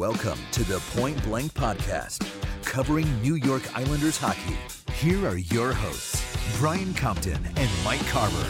Welcome to the Point Blank Podcast, covering New York Islanders hockey. Here are your hosts, Brian Compton and Mike Carver.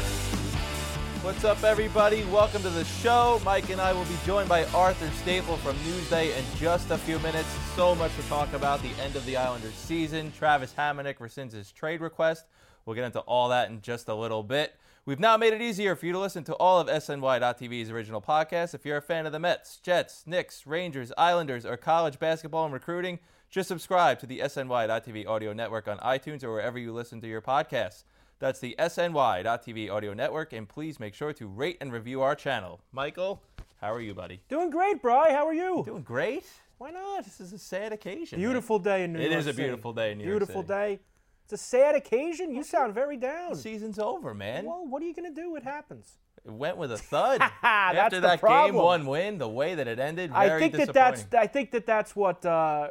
What's up, everybody? Welcome to the show. Mike and I will be joined by Arthur Staple from Newsday in just a few minutes. So much to talk about. The end of the Islanders season. Travis Hamonic rescinds his trade request. We'll get into all that in just a little bit. We've now made it easier for you to listen to all of SNY.TV's original podcasts. If you're a fan of the Mets, Jets, Knicks, Rangers, Islanders, or college basketball and recruiting, just subscribe to the SNY.TV audio network on iTunes or wherever you listen to your podcasts. That's the SNY.TV audio network, and please make sure to rate and review our channel. Michael, how are you, buddy? Doing great, Bri. How are you? Doing great. Why not? This is a sad occasion. Beautiful day in New York City. It is a beautiful day in New York City. Beautiful day. It's a sad occasion. You sound very down. The season's over, man. Well, what are you going to do? It happens. It went with a thud. That's After the that problem. Game 1 win, the way that it ended, very disappointing. I think that's what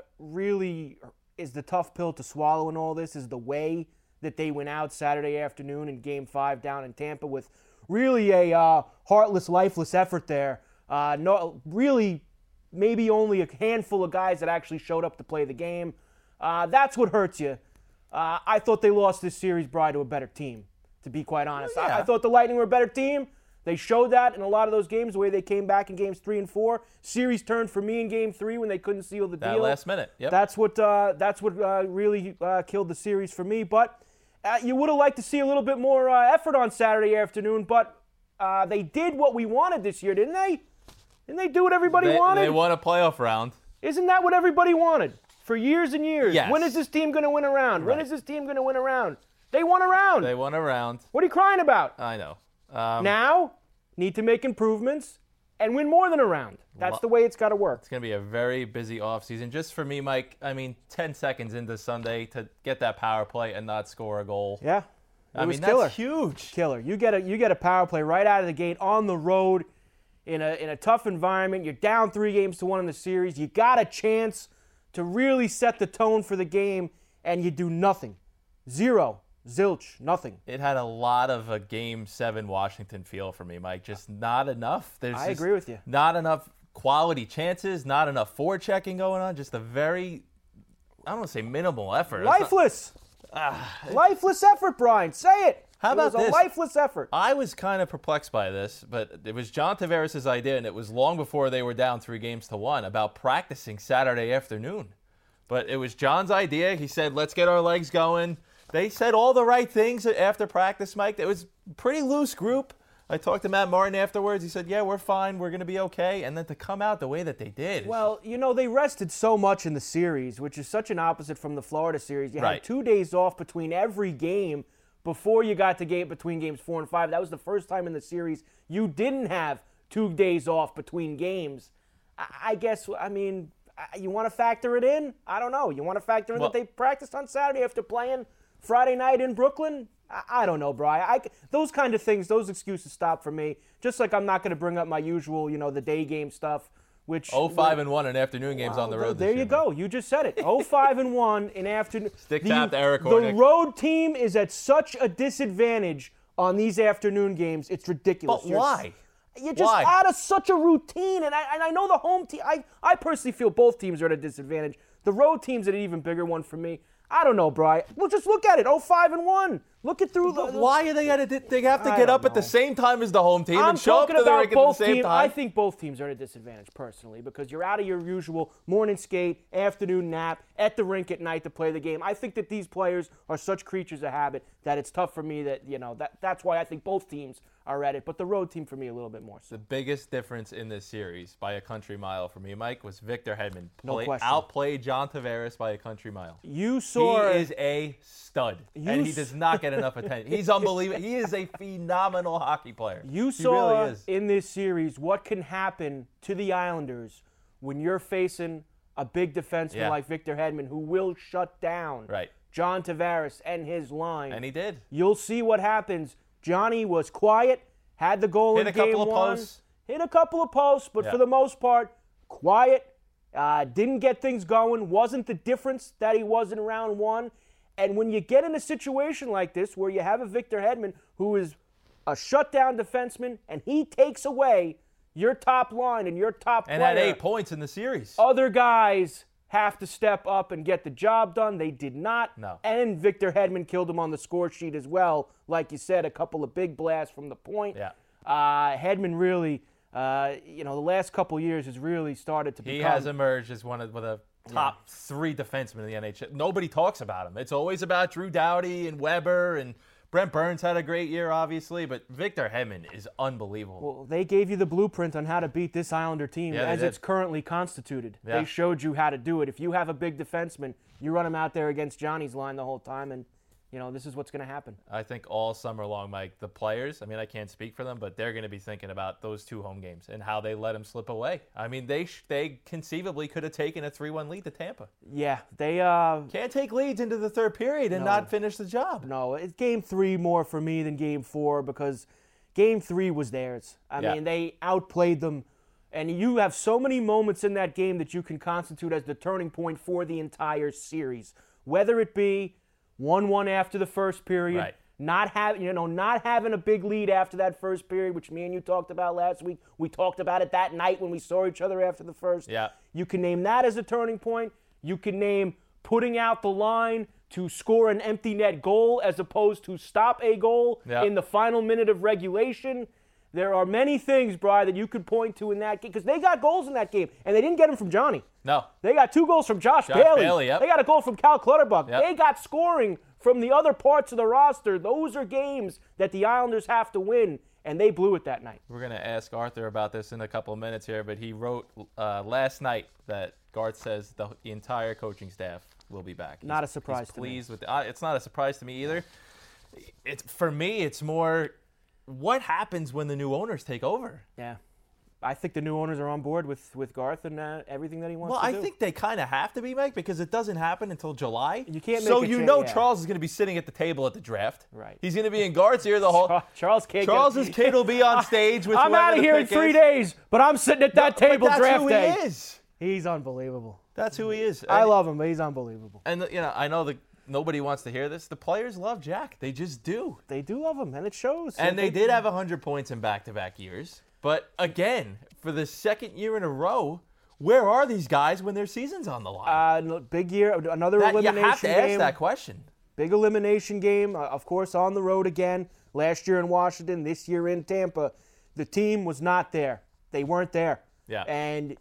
really is the tough pill to swallow in all this, is the way that they went out Saturday afternoon in Game 5 down in Tampa with really a heartless, lifeless effort there. Really, maybe only a handful of guys that actually showed up to play the game. That's what hurts you. I thought they lost this series, Bri, to a better team, to be quite honest. Yeah. I thought the Lightning were a better team. They showed that in a lot of those games, the way they came back in games 3 and 4. Series turned for me in game 3 when they couldn't seal the deal. That last minute, yep. That's what really killed the series for me. But you would have liked to see a little bit more effort on Saturday afternoon, but they did what we wanted this year, didn't they? Didn't they do what everybody wanted? They won a playoff round. Isn't that what everybody wanted? For years and years. Yes. When is this team going to win a round? Right. When is this team going to win a round? They won a round. They won a round. What are you crying about? I know. Now, need to make improvements and win more than a round. That's the way it's got to work. It's going to be a very busy offseason. Just for me, Mike, 10 seconds into Sunday to get that power play and not score a goal. Yeah. That's killer. Huge. Killer. You get a power play right out of the gate on the road in a tough environment. You're down 3-1 in the series. You got a chance to really set the tone for the game, and you do nothing. Zero. Zilch. Nothing. It had a lot of a Game 7 Washington feel for me, Mike. Just not enough. I agree with you. Not enough quality chances, not enough forechecking going on. Just a very, I don't want to say minimal effort. Lifeless. Lifeless effort, Brian. Say it. How about it was a lifeless effort. I was kind of perplexed by this, but it was John Tavares' idea, and it was long before they were down 3-1 about practicing Saturday afternoon. But it was John's idea. He said, let's get our legs going. They said all the right things after practice, Mike. It was a pretty loose group. I talked to Matt Martin afterwards. He said, yeah, we're fine. We're going to be okay. And then to come out the way that they did. Well, they rested so much in the series, which is such an opposite from the Florida series. You had 2 days off between every game before you got to between games 4 and 5. That was the first time in the series you didn't have 2 days off between games. I guess, you want to factor it in? I don't know. You want to factor in that they practiced on Saturday after playing Friday night in Brooklyn? I don't know, Brian. Those kind of things, those excuses stop for me. Just like I'm not going to bring up my usual, the day game stuff. Which 0-5-1 in afternoon games on the road. There you go. You just said it. 0-5-1 in afternoon. Stick tap to Eric Hornick. The road team is at such a disadvantage on these afternoon games. It's ridiculous. But why? You're just out of such a routine. And I know the home team. I personally feel both teams are at a disadvantage. The road team's at an even bigger one for me. I don't know, Brian. Well, just look at it. 0-5-1. Look it through. Why are they at it? They have to get up at the same time as the home team and show up to the rink at the same time. I think both teams are at a disadvantage personally because you're out of your usual morning skate, afternoon nap, at the rink at night to play the game. I think that these players are such creatures of habit that it's tough for me that's why I think both teams are at it. But the road team for me a little bit more so. The biggest difference in this series by a country mile for me, Mike, was Victor Hedman. No question. Outplayed John Tavares by a country mile. He is a stud, and he does not get enough attention. He's unbelievable. He is a phenomenal hockey player. You saw in this series what can happen to the Islanders when you're facing a big defenseman like Victor Hedman who will shut down John Tavares and his line. And he did. You'll see what happens. Johnny was quiet, had the goal in game 1. Hit a couple of posts. Hit a couple of posts, but for the most part, quiet. Didn't get things going. Wasn't the difference that he was in round 1. And when you get in a situation like this where you have a Victor Hedman who is a shutdown defenseman and he takes away your top line and your top and player. had 8 points in the series. Other guys have to step up and get the job done. They did not. No. And Victor Hedman killed him on the score sheet as well. Like you said, a couple of big blasts from the point. Yeah. Hedman really, the last couple years has really started to become. He has emerged as one of the top 3 defensemen in the NHL. Nobody talks about him. It's always about Drew Doughty and Weber, and Brent Burns had a great year, obviously, but Victor Hedman is unbelievable. Well, they gave you the blueprint on how to beat this Islander team as it's currently constituted. Yeah. They showed you how to do it. If you have a big defenseman, you run him out there against Johnny's line the whole time, and this is what's going to happen. I think all summer long, Mike, the players, I can't speak for them, but they're going to be thinking about those 2 home games and how they let them slip away. They conceivably could have taken a 3-1 lead to Tampa. Yeah, they can't take leads into the third period and not finish the job. No, it's Game 3 more for me than Game 4 because Game 3 was theirs. They outplayed them, and you have so many moments in that game that you can constitute as the turning point for the entire series, whether it be 1-1 after the first period, right. not having a big lead after that first period, which me and you talked about last week. We talked about it that night when we saw each other after the first. Yeah. You can name that as a turning point. You can name putting out the line to score an empty net goal as opposed to stop a goal in the final minute of regulation. There are many things, Bri, that you could point to in that game because they got goals in that game, and they didn't get them from Johnny. No. They got 2 goals from Josh Bailey. Yep. They got a goal from Cal Clutterbuck. Yep. They got scoring from the other parts of the roster. Those are games that the Islanders have to win, and they blew it that night. We're going to ask Arthur about this in a couple of minutes here, but he wrote last night that Garth says the entire coaching staff will be back. Not a surprise to me. Pleased with it's not a surprise to me either. For me, it's more what happens when the new owners take over. Yeah. I think the new owners are on board with Garth and everything that he wants to do. Well, I think they kind of have to be, Mike, because it doesn't happen until July. You can't make so a you change, know yeah. Charles is going to be sitting at the table at the draft. Right. He's going to be in Garth's ear the whole. Charles's kid will be on stage with. I'm out of here in 3 days, but I'm sitting at that table draft day. That's who he is. He's unbelievable. That's who he is. I love him, but he's unbelievable. And I know that nobody wants to hear this. The players love Jack. They just do. They do love him, and it shows. And they did have 100 points in back-to-back years. But again, for the second year in a row, where are these guys when their season's on the line? Big year, another elimination game. You have to ask that question. Big elimination game, of course, on the road again. Last year in Washington, this year in Tampa. The team was not there. They weren't there. Yeah. And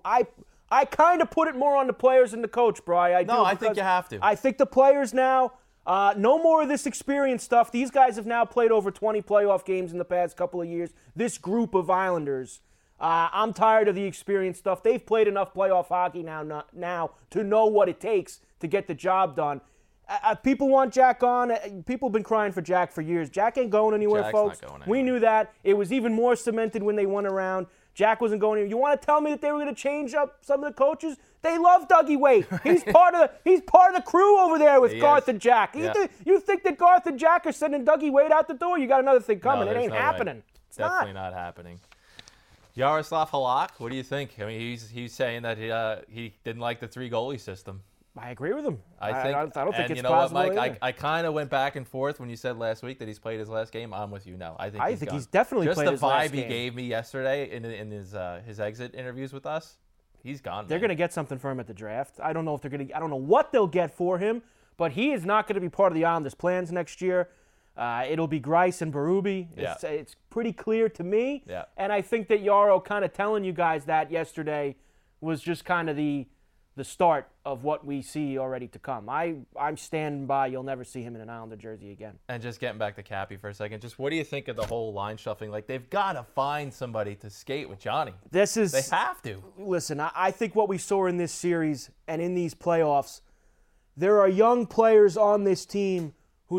I kind of put it more on the players than the coach, Bri. I think you have to. I think the players now, no more of this experience stuff. These guys have now played over 20 playoff games in the past couple of years. This group of Islanders, I'm tired of the experience stuff. They've played enough playoff hockey now to know what it takes to get the job done. People want Jack on. People have been crying for Jack for years. Jack ain't going anywhere, Jack's folks. not going anywhere. We knew that. It was even more cemented when they went around. Jack wasn't going anywhere. You want to tell me that they were going to change up some of the coaches? They love Dougie Weight. He's part of the crew over there with Garth and Jack. Yeah. You think that Garth and Jack are sending Dougie Weight out the door? You got another thing coming. No, it ain't no happening. Way. It's definitely not happening. Yaroslav Halak, what do you think? I mean, he's saying that he didn't like the 3 goalie system. I agree with him. I don't think and it's you know possible. what, Mike? I kind of went back and forth when you said last week that he's played his last game. I'm with you now. I think he's definitely just played the his last vibe he game. gave me yesterday in his exit interviews with us. He's gone. They're going to get something for him at the draft. I don't know if they're going to. I don't know what they'll get for him, but he is not going to be part of the Islanders' plans next year. It'll be Greiss and Berube. It's pretty clear to me. Yeah. And I think that Yarrow kind of telling you guys that yesterday was just kind of the start of what we see already to come. I'm standing by. You'll never see him in an Islander jersey again. And just getting back to Cappy for a second, just what do you think of the whole line shuffling? Like, they've got to find somebody to skate with Johnny. They have to. Listen, I think what we saw in this series and in these playoffs, there are young players on this team who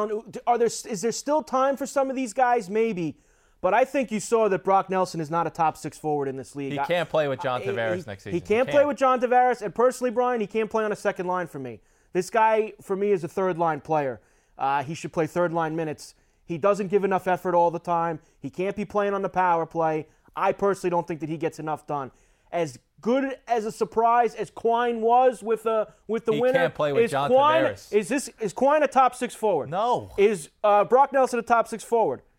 is there still time for some of these guys? Maybe. But I think you saw that Brock Nelson is not a top 6 forward in this league. He can't play with John Tavares next season. He can't play with John Tavares. And personally, Brian, he can't play on a second line for me. This guy, for me, is a third-line player. He should play third-line minutes. He doesn't give enough effort all the time. He can't be playing on the power play. I personally don't think that he gets enough done. As good as a surprise as Quine was with the winner. He can't play with Tavares. Is Quine a top 6 forward? No. Is Brock Nelson a top 6 forward?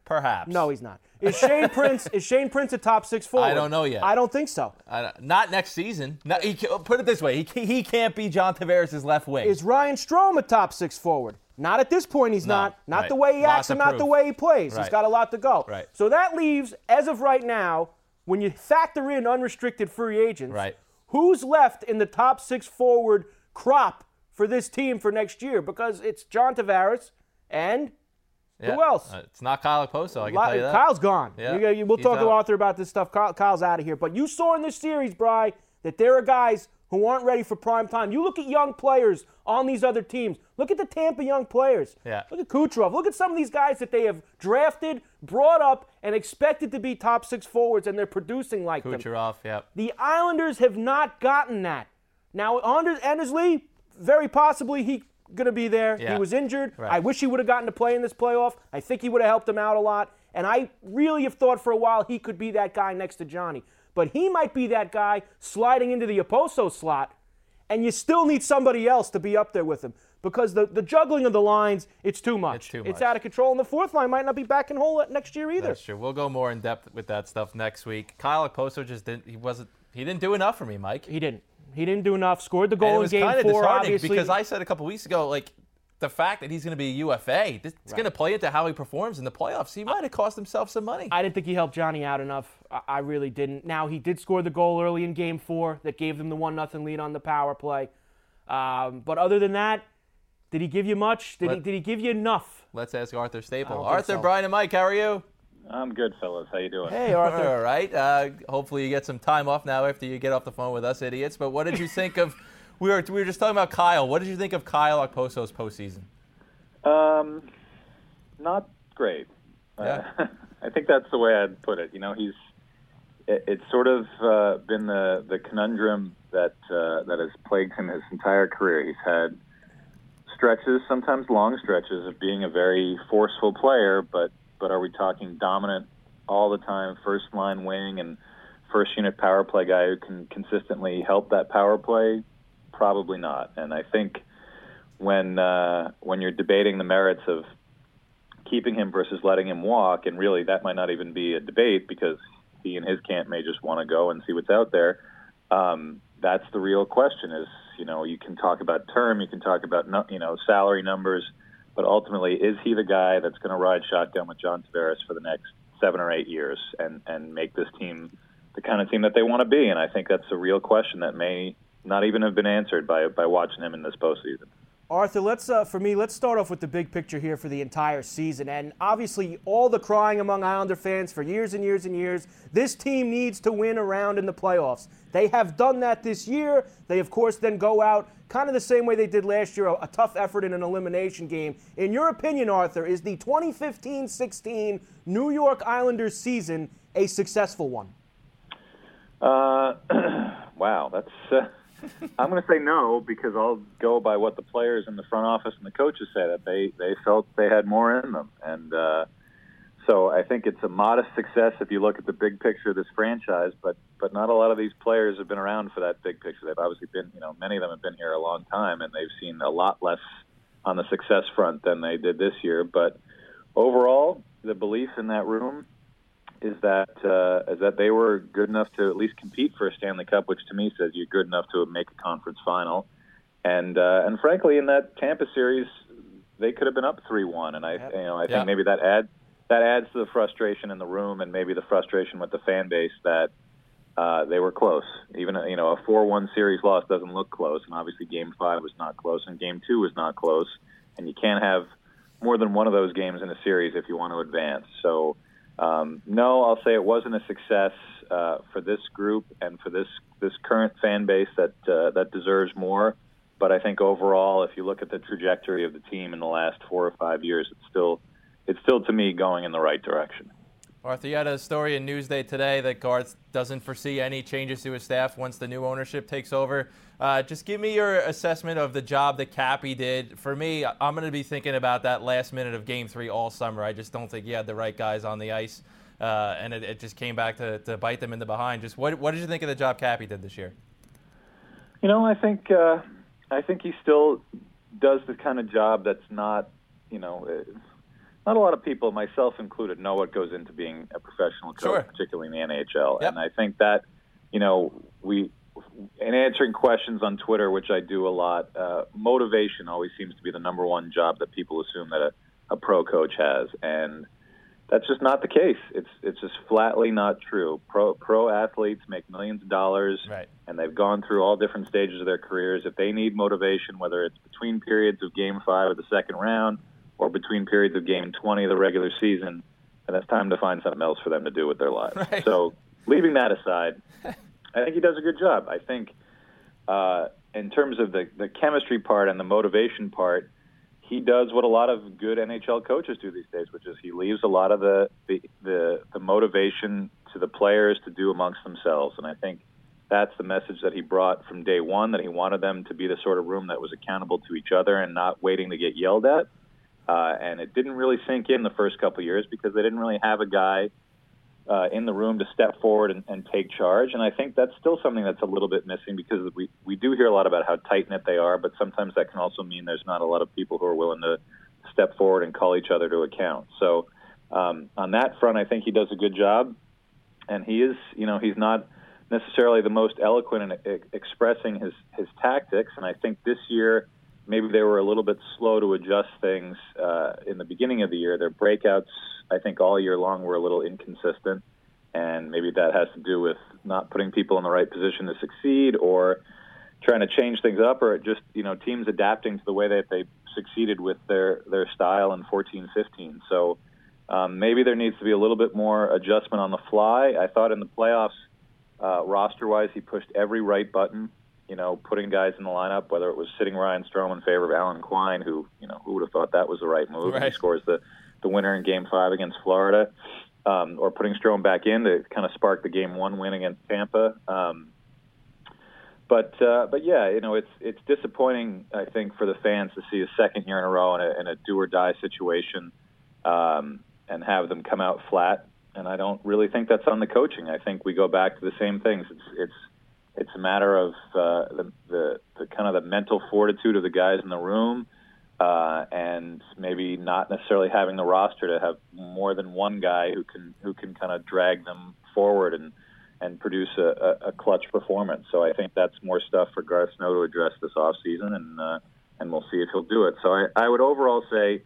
Perhaps. No, he's not. Is Shane Prince a top 6 forward? I don't know yet. I don't think so. Not next season. Put it this way. He can't be John Tavares' left wing. Is Ryan Strome a top 6 forward? Not at this point, he's not. Not right. the way he acts and not the way he plays. Right. He's got a lot to go. Right. So that leaves, as of right now, when you factor in unrestricted free agents, right. who's left in the top 6 forward crop for this team for next year? Because it's John Tavares and who else? It's not Kyle Okposo, I can tell you that. Kyle's gone. Yeah, We'll talk to Arthur about this stuff. Kyle's out of here. But you saw in this series, Bri, that there are guys who aren't ready for prime time. You look at young players on these other teams. Look at the Tampa young players. Yeah. Look at Kucherov. Look at some of these guys that they have drafted, brought up, and expected to be top 6 forwards, and they're producing like them. Kucherov, yep. The Islanders have not gotten that. Now, Anders Lee, very possibly he going to be there. Yeah. He was injured. Right. I wish he would have gotten to play in this playoff. I think he would have helped him out a lot. And I really have thought for a while he could be that guy next to Johnny. But he might be that guy sliding into the Okposo slot, and you still need somebody else to be up there with him. Because the juggling of the lines, it's too much. It's too much. It's out of control. And the fourth line might not be back in whole next year either. That's true. We'll go more in depth with that stuff next week. Kyle Okposo he didn't do enough for me, Mike. He didn't do enough. Scored the goal in Game 4, obviously. It was kind of disheartening because I said a couple weeks ago, like, the fact that he's going to be a UFA, it's going to play into how he performs in the playoffs. He might have cost himself some money. I didn't think he helped Johnny out enough. I really didn't. Now, he did score the goal early in Game 4 that gave them the 1-0 lead on the power play. But other than that, did he give you much? Did he give you enough? Let's ask Arthur Staple. Arthur, so. Brian, and Mike, how are you? I'm good, fellas. How you doing? Hey, Arthur. All right. Hopefully you get some time off now after you get off the phone with us idiots. But what did you think of – we were just talking about Kyle. What did you think of Kyle Okposo's postseason? Not great. Yeah. I think that's the way I'd put it. You know, it's sort of been the conundrum that has plagued him his entire career. He's had stretches, sometimes long stretches, of being a very forceful player, but are we talking dominant all the time, first line wing and first unit power play guy who can consistently help that power play? Probably not. And I think when you're debating the merits of keeping him versus letting him walk, and really that might not even be a debate because he and his camp may just want to go and see what's out there. That's the real question is, you know, you can talk about term, you can talk about, salary numbers, but ultimately, is he the guy that's going to ride shotgun with John Tavares for the next 7 or 8 years and make this team the kind of team that they want to be? And I think that's a real question that may not even have been answered by watching him in this postseason. Arthur, let's start off with the big picture here for the entire season. And obviously, all the crying among Islander fans for years and years and years, this team needs to win a round in the playoffs. They have done that this year. They, of course, then go out kind of the same way they did last year, a tough effort in an elimination game. In your opinion, Arthur, is the 2015-16 New York Islanders season a successful one? Wow, that's... I'm going to say no because I'll go by what the players in the front office and the coaches say, that they felt they had more in them. And so I think it's a modest success if you look at the big picture of this franchise, but not a lot of these players have been around for that big picture. They've obviously been, many of them have been here a long time, and they've seen a lot less on the success front than they did this year. But overall, the belief in that room is that they were good enough to at least compete for a Stanley Cup, which to me says you're good enough to make a conference final. And frankly, in that Tampa series, they could have been up 3-1, and I think maybe that adds to the frustration in the room, and maybe the frustration with the fan base that they were close. Even a 4-1 series loss doesn't look close, and obviously Game 5 was not close, and Game 2 was not close, and you can't have more than one of those games in a series if you want to advance. So. No, I'll say it wasn't a success for this group and for this current fan base that deserves more. But I think overall, if you look at the trajectory of the team in the last 4 or 5 years, it's still to me going in the right direction. Arthur, you had a story in Newsday today that Garth doesn't foresee any changes to his staff once the new ownership takes over. Just give me your assessment of the job that Cappy did. For me, I'm going to be thinking about that last minute of Game 3 all summer. I just don't think he had the right guys on the ice, and it just came back to bite them in the behind. Just what did you think of the job Cappy did this year? I think he still does the kind of job that's not, not a lot of people, myself included, know what goes into being a professional coach, particularly in the NHL. Yep. And I think that, in answering questions on Twitter, which I do a lot, motivation always seems to be the number one job that people assume that a pro coach has. And that's just not the case. It's just flatly not true. Pro athletes make millions of dollars, right, and they've gone through all different stages of their careers. If they need motivation, whether it's between periods of Game 5 of the second round or between periods of Game 20 of the regular season, then it's time to find something else for them to do with their lives. Right. So leaving that aside, I think he does a good job. I think in terms of the chemistry part and the motivation part, he does what a lot of good NHL coaches do these days, which is he leaves a lot of the motivation to the players to do amongst themselves. And I think that's the message that he brought from day one, that he wanted them to be the sort of room that was accountable to each other and not waiting to get yelled at. And it didn't really sink in the first couple of years because they didn't really have a guy in the room to step forward and take charge. And I think that's still something that's a little bit missing because we do hear a lot about how tight-knit they are, but sometimes that can also mean there's not a lot of people who are willing to step forward and call each other to account. So on that front, I think he does a good job. And he is, he's not necessarily the most eloquent in expressing his tactics. And I think this year maybe they were a little bit slow to adjust things in the beginning of the year. Their breakouts, I think, all year long were a little inconsistent, and maybe that has to do with not putting people in the right position to succeed or trying to change things up, or just, teams adapting to the way that they succeeded with their style in 14-15. So maybe there needs to be a little bit more adjustment on the fly. I thought in the playoffs, roster-wise, he pushed every right button, putting guys in the lineup, whether it was sitting Ryan Strome in favor of Alan Quine, who would have thought that was the right move. Right. He scores the winner in Game 5 against Florida, or putting Strome back in to kind of spark the Game 1 win against Tampa. But yeah, it's disappointing, I think, for the fans to see a second year in a row in a do-or-die situation and have them come out flat. And I don't really think that's on the coaching. I think we go back to the same things. It's a matter of the kind of the mental fortitude of the guys in the room, and maybe not necessarily having the roster to have more than one guy who can kind of drag them forward and produce a clutch performance. So I think that's more stuff for Garth Snow to address this offseason, and we'll see if he'll do it. So I would overall say,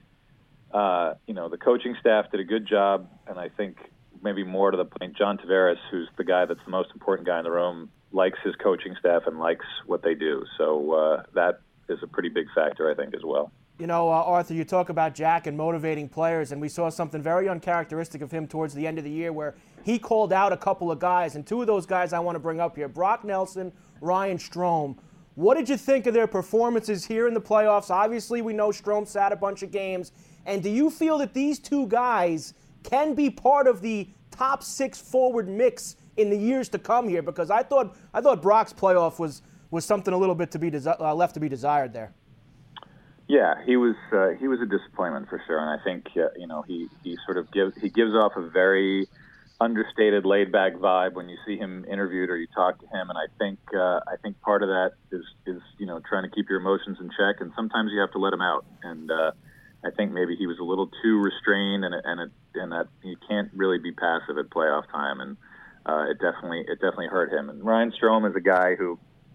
the coaching staff did a good job, and I think maybe more to the point, John Tavares, who's the guy that's the most important guy in the room, likes his coaching staff and likes what they do. So that is a pretty big factor, I think, as well. Arthur, you talk about Jack and motivating players, and we saw something very uncharacteristic of him towards the end of the year where he called out a couple of guys, and two of those guys I want to bring up here, Brock Nelson, Ryan Strome. What did you think of their performances here in the playoffs? Obviously, we know Strome sat a bunch of games. And do you feel that these two guys can be part of the top 6 forward mix in the years to come here? Because I thought Brock's playoff was something a little bit to be left to be desired there. Yeah, he was a disappointment for sure, and I think he sort of gives off a very understated, laid-back vibe when you see him interviewed or you talk to him, and I think part of that is trying to keep your emotions in check, and sometimes you have to let them out, and I think maybe he was a little too restrained, and that you can't really be passive at playoff time, and it definitely hurt him. And Ryan Strome is a guy who,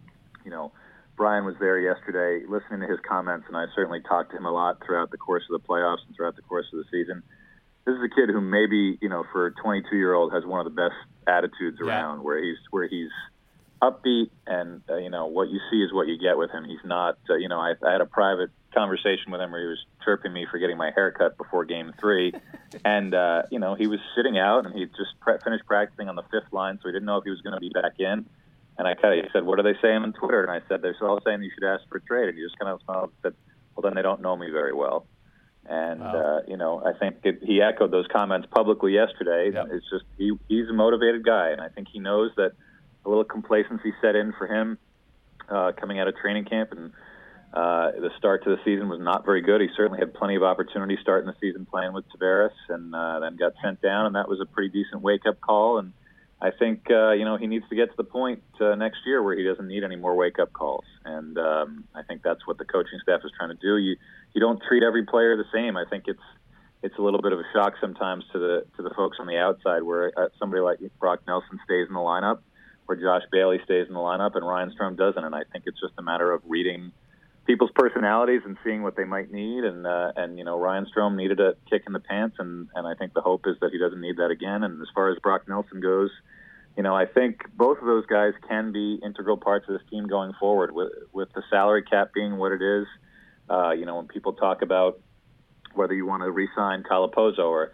Brian was there yesterday listening to his comments, and I certainly talked to him a lot throughout the course of the playoffs and throughout the course of the season. This is a kid who maybe, for a 22-year-old has one of the best attitudes around, where he's upbeat, and what you see is what you get with him. He's not, I had a private conversation with him where he was chirping me for getting my hair cut before Game 3, and he was sitting out, and he just finished practicing on the 5th line, so he didn't know if he was going to be back in. And he said, "What are they saying on Twitter?" And I said, "They're all saying you should ask for a trade." And he just kind of smiled and said, "Well, then they don't know me very well." And wow. I think he echoed those comments publicly yesterday. Yep. It's just he's a motivated guy, and I think he knows that a little complacency set in for him coming out of training camp, and the start to the season was not very good. He certainly had plenty of opportunity starting the season playing with Tavares, and then got sent down, and that was a pretty decent wake-up call. And I think he needs to get to the point next year where he doesn't need any more wake-up calls, and I think that's what the coaching staff is trying to do. You don't treat every player the same. I think it's a little bit of a shock sometimes to the folks on the outside, where somebody like Brock Nelson stays in the lineup, where Josh Bailey stays in the lineup, and Ryan Strome doesn't. And I think it's just a matter of reading people's personalities and seeing what they might need. And Ryan Strome needed a kick in the pants, and I think the hope is that he doesn't need that again. And as far as Brock Nelson goes, I think both of those guys can be integral parts of this team going forward. With the salary cap being what it is, when people talk about whether you want to re-sign Calipozzo or,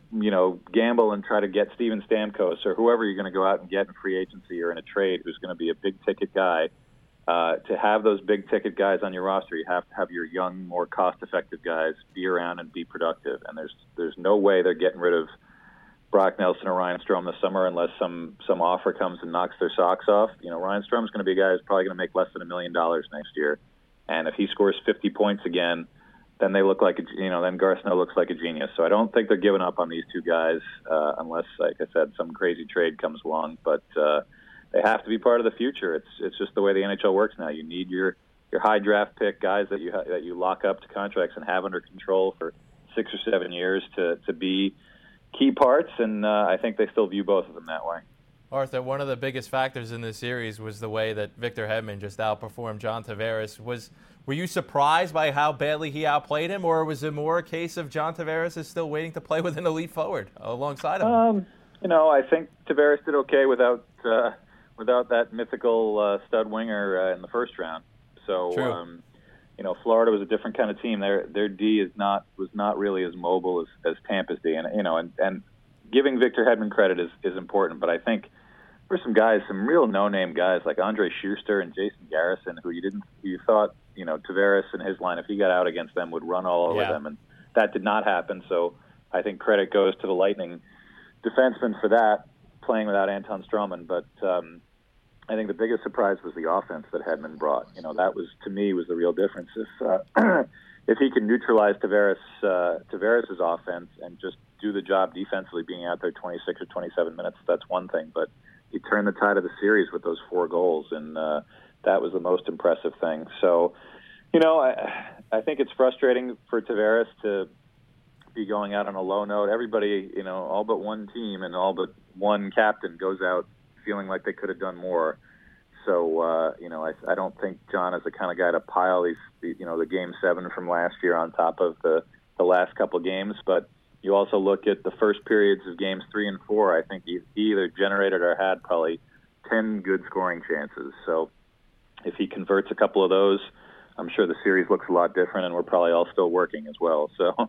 gamble and try to get Steven Stamkos or whoever you're going to go out and get in free agency or in a trade who's going to be a big-ticket guy, to have those big-ticket guys on your roster, you have to have your young, more cost-effective guys be around and be productive. And there's no way they're getting rid of Brock Nelson or Ryan Strome this summer unless some offer comes and knocks their socks off. Ryan Strome's going to be a guy who's probably going to make less than $1 million next year. And if he scores 50 points again, then they look like then Garth Snow looks like a genius. So I don't think they're giving up on these two guys unless, like I said, some crazy trade comes along. But they have to be part of the future. It's just the way the NHL works now. You need your high draft pick guys that you lock up to contracts and have under control for 6 or 7 years to be key parts. And I think they still view both of them that way. Arthur, one of the biggest factors in this series was the way that Victor Hedman just outperformed John Tavares. Were you surprised by how badly he outplayed him, or was it more a case of John Tavares is still waiting to play with an elite forward alongside him? I think Tavares did okay without that mythical stud winger in the first round. So, Florida was a different kind of team. Their D was not really as mobile as Tampa's D, and giving Victor Hedman credit is important, but I think for some real no-name guys like Andre Schuster and Jason Garrison, who you thought, Tavares and his line, if he got out against them, would run all over them, and that did not happen. So I think credit goes to the Lightning defenseman for that, playing without Anton Stroman. But I think the biggest surprise was the offense that Hedman brought. That was, to me, was the real difference. If he can neutralize Tavares' offense and just do the job defensively, being out there 26 or 27 minutes, that's one thing. But he turned the tide of the series with those 4 goals, and that was the most impressive thing. So, I think it's frustrating for Tavares to be going out on a low note. Everybody, all but one team and all but one captain goes out feeling like they could have done more. So, I don't think John is the kind of guy to pile the Game 7 from last year on top of the last couple games. But you also look at the first periods of Games 3 and 4. I think he either generated or had probably 10 good scoring chances. So if he converts a couple of those, I'm sure the series looks a lot different, and we're probably all still working as well. So,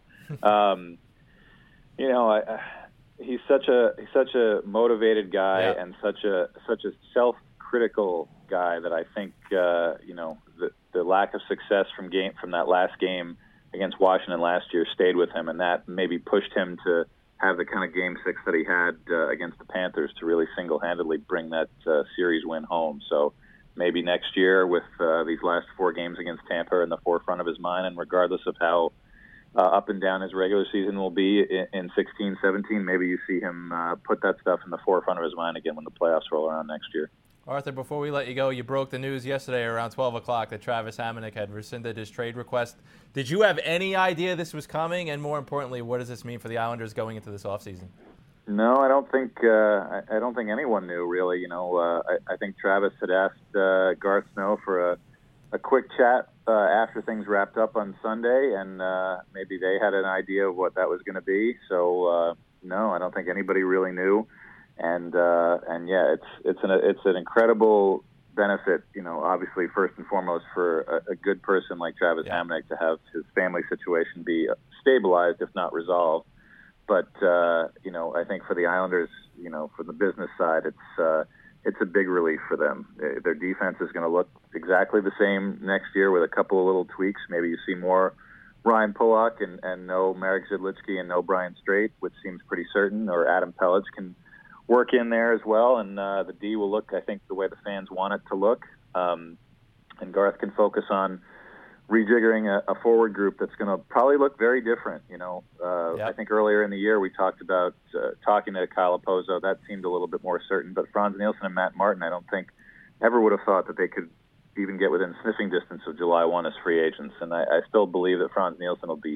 he's such a motivated guy and such a self-critical guy that I think the lack of success from that last game against Washington last year stayed with him, and that maybe pushed him to have the kind of Game 6 that he had against the Panthers to really single-handedly bring that series win home. So maybe next year with these last 4 games against Tampa are in the forefront of his mind, and regardless of how up and down his regular season will be in 16-17, maybe you see him put that stuff in the forefront of his mind again when the playoffs roll around next year. Arthur, before we let you go, you broke the news yesterday around 12 o'clock that Travis Hamonic had rescinded his trade request. Did you have any idea this was coming? And more importantly, what does this mean for the Islanders going into this offseason? No, I don't think anyone knew, really. I think Travis had asked Garth Snow for a quick chat after things wrapped up on Sunday, and maybe they had an idea of what that was going to be. So, no, I don't think anybody really knew. And yeah, it's an incredible benefit, obviously first and foremost for a good person like Travis Hamonic to have his family situation be stabilized, if not resolved. But I think for the Islanders, from the business side, it's a big relief for them. Their defense is going to look exactly the same next year with a couple of little tweaks. Maybe you see more Ryan Pulock and no Marek Zidlicky and no Brian Straight, which seems pretty certain, or Adam Pellich can work in there as well, and the D will look, I think, the way the fans want it to look. And Garth can focus on rejiggering a forward group that's going to probably look very different. I think earlier in the year we talked about talking to Kyle Okposo. That seemed a little bit more certain, but Franz Nielsen and Matt Martin, I don't think ever would have thought that they could even get within sniffing distance of July 1 as free agents. And I still believe that Franz Nielsen will be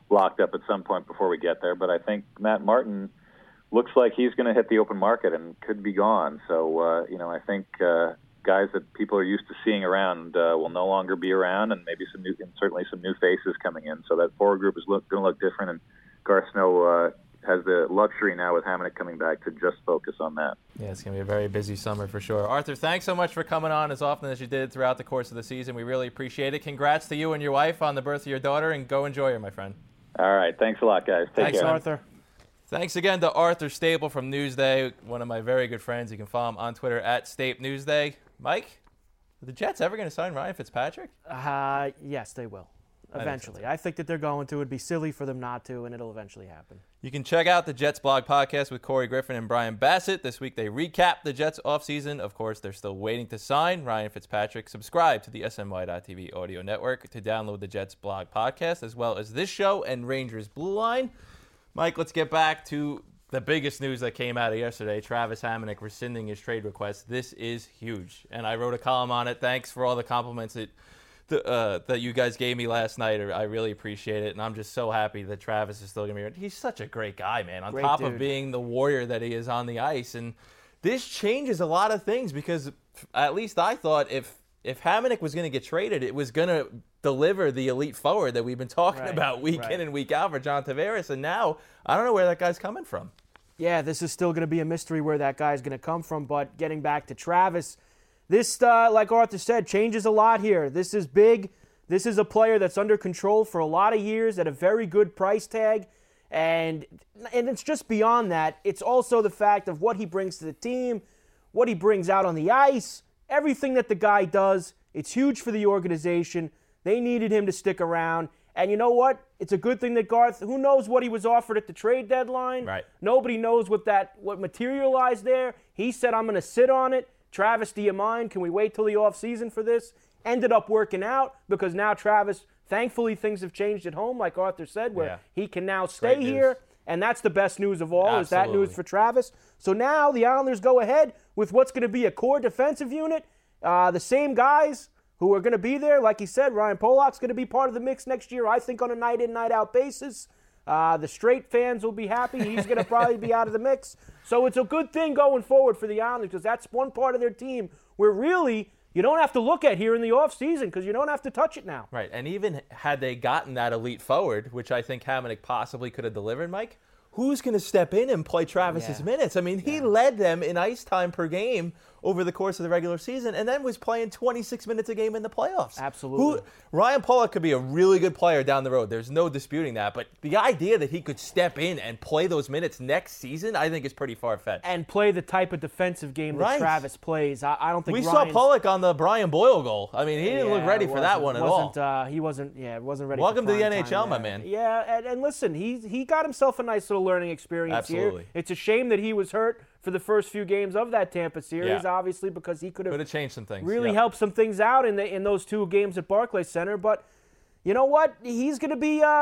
locked up at some point before we get there. But I think Matt Martin looks like he's going to hit the open market and could be gone. So, I think guys that people are used to seeing around will no longer be around, and maybe certainly some new faces coming in. So that forward group is going to look different, and Garth Snow has the luxury now with Hamonic coming back to just focus on that. Yeah, it's going to be a very busy summer for sure. Arthur, thanks so much for coming on as often as you did throughout the course of the season. We really appreciate it. Congrats to you and your wife on the birth of your daughter, and go enjoy her, my friend. All right. Thanks a lot, guys. Take care. Thanks, Arthur. Thanks again to Arthur Staple from Newsday, one of my very good friends. You can follow him on Twitter at Stape Newsday. Mike, are the Jets ever going to sign Ryan Fitzpatrick? Yes, they will. Eventually. I think that they're going to. It'd be silly for them not to, and it'll eventually happen. You can check out the Jets Blog podcast with Corey Griffin and Brian Bassett. This week they recap the Jets offseason. Of course, they're still waiting to sign Ryan Fitzpatrick. Subscribe to the SNY.TV audio network to download the Jets Blog podcast, as well as this show and Rangers Blue Line. Mike, let's get back to the biggest news that came out of yesterday. Travis Hamonic rescinding his trade request. This is huge, and I wrote a column on it. Thanks for all the compliments that you guys gave me last night. I really appreciate it, and I'm just so happy that Travis is still going to be here. He's such a great guy, man, on top of being the warrior that he is on the ice. And this changes a lot of things, because at least I thought if Hamonic was going to get traded, it was going to deliver the elite forward that we've been talking about week in and week out for John Tavares. And now I don't know where that guy's coming from. Yeah, this is still going to be a mystery where that guy's going to come from. But getting back to Travis, this, like Arthur said, changes a lot here. This is big. This is a player that's under control for a lot of years at a very good price tag. And it's just beyond that. It's also the fact of what he brings to the team, what he brings out on the ice, everything that the guy does. It's huge for the organization. They needed him to stick around. And you know what? It's a good thing that Garth, who knows what he was offered at the trade deadline? Right. Nobody knows what materialized there. He said, I'm going to sit on it. Travis, do you mind? Can we wait till the offseason for this? Ended up working out, because now Travis, thankfully things have changed at home, like Arthur said, where he can now stay here. And that's the best news of all, is that news for Travis. So now the Islanders go ahead with what's going to be a core defensive unit. The same guys who are going to be there. Like he said, Ryan Pollock's going to be part of the mix next year, I think, on a night-in, night-out basis. The straight fans will be happy. He's going to probably be out of the mix. So it's a good thing going forward for the Islanders, because that's one part of their team where really you don't have to look at here in the offseason, because you don't have to touch it now. Right, and even had they gotten that elite forward, which I think Hamonic possibly could have delivered, Mike, who's going to step in and play Travis's minutes? I mean, he led them in ice time per game over the course of the regular season, and then was playing 26 minutes a game in the playoffs. Absolutely. Ryan Pollock could be a really good player down the road. There's no disputing that. But the idea that he could step in and play those minutes next season, I think, is pretty far-fetched. And play the type of defensive game that Travis plays. I don't think we saw Pollock on the Brian Boyle goal. I mean, he didn't look ready for that one at all. He wasn't ready. Welcome for to the prime NHL, time, my man. Yeah, and listen, he got himself a nice little learning experience here. It's a shame that he was hurt for the first few games of that Tampa series, obviously, because he could have changed some things. Really helped some things out in those two games at Barclays Center. But you know what? He's going to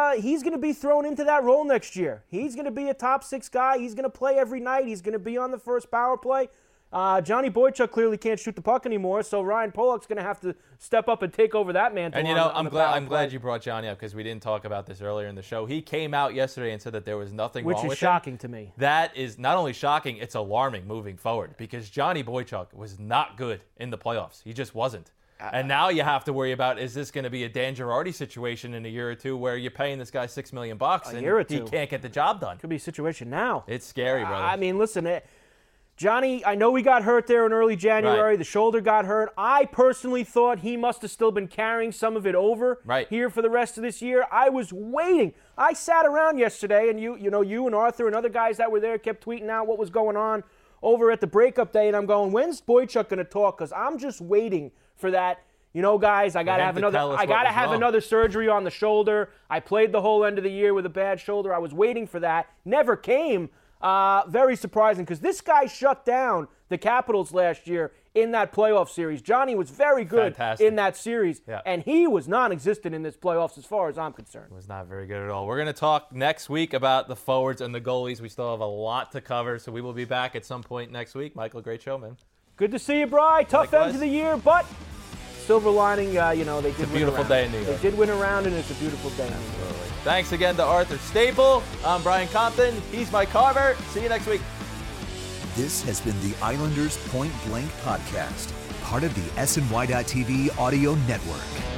be thrown into that role next year. He's going to be a top six guy. He's going to play every night. He's going to be on the first power play. Johnny Boychuk clearly can't shoot the puck anymore, so Ryan Pollock's going to have to step up and take over that mantle. And you know, I'm glad you brought Johnny up, because we didn't talk about this earlier in the show. He came out yesterday and said that there was nothing wrong with him. Which is shocking to me. That is not only shocking, it's alarming moving forward, because Johnny Boychuk was not good in the playoffs. He just wasn't. And now you have to worry about, is this going to be a Dan Girardi situation in a year or two where you're paying this guy $6 million and he can't get the job done? Could be a situation now. It's scary, brother. I mean, listen, Johnny, I know he got hurt there in early January. Right. The shoulder got hurt. I personally thought he must have still been carrying some of it over here for the rest of this year. I was waiting. I sat around yesterday, and you and Arthur and other guys that were there kept tweeting out what was going on over at the breakup day, and I'm going, when's Boychuk going to talk? Because I'm just waiting for that. You know, guys, I got to have another surgery on the shoulder. I played the whole end of the year with a bad shoulder. I was waiting for that. Never came. Very surprising, because this guy shut down the Capitals last year in that playoff series. Johnny was very good in that series, and he was non-existent in this playoffs as far as I'm concerned. He was not very good at all. We're going to talk next week about the forwards and the goalies. We still have a lot to cover, so we will be back at some point next week. Michael, great show, man. Good to see you, Bri. Tough end to the year, but silver lining, they did win a round. It's a beautiful day in New York. They did win a round, and it's a beautiful day in New York. Thanks again to Arthur Staple. I'm Brian Compton. He's Mike Carver. See you next week. This has been the Islanders Point Blank Podcast, part of the SNY.TV audio network.